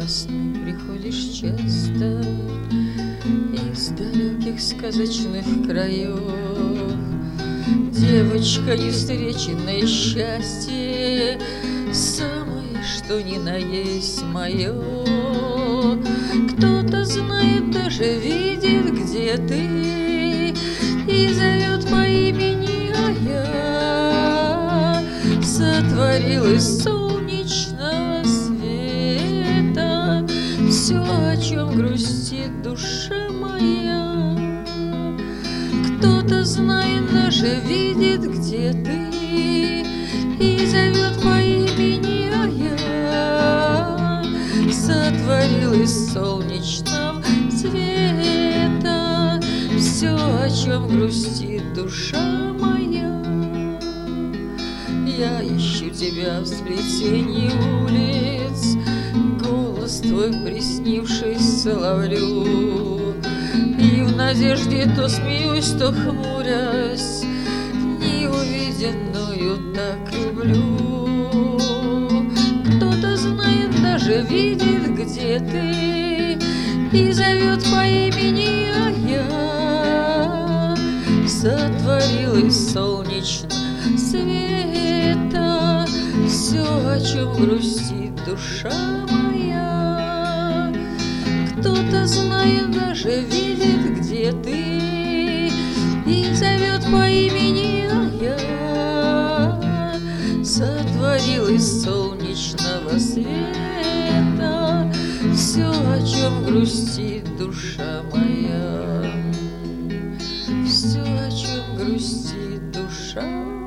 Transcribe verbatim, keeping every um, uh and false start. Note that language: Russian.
во сны приходишь часто из далеких сказочных краев. Девочка, невстреченное счастье, самое, что ни на есть мое. Кто-то знает, даже видит, где ты, и зовет по имени, а я сотворил из солнечного света все, о чем грустит душа моя. Кто-то знает, даже видит, где ты, и зовет по имени, а я сотворил из солнечного света все, о чем грустит душа моя. Я ищу тебя в сплетении улиц, голос твой приснившись соловлю, и в надежде то смеюсь, то хмурясь, неувиденную так люблю. Кто-то знает, даже видит, где ты, и зовет по имени, а я сотворил из солнечного света все, о чем грустит душа моя. Кто-то знает, даже видит, где ты, и зовет по имени, а я сотворил из солнечного света все, о чем грустит душа моя. Все, о чем грустит душа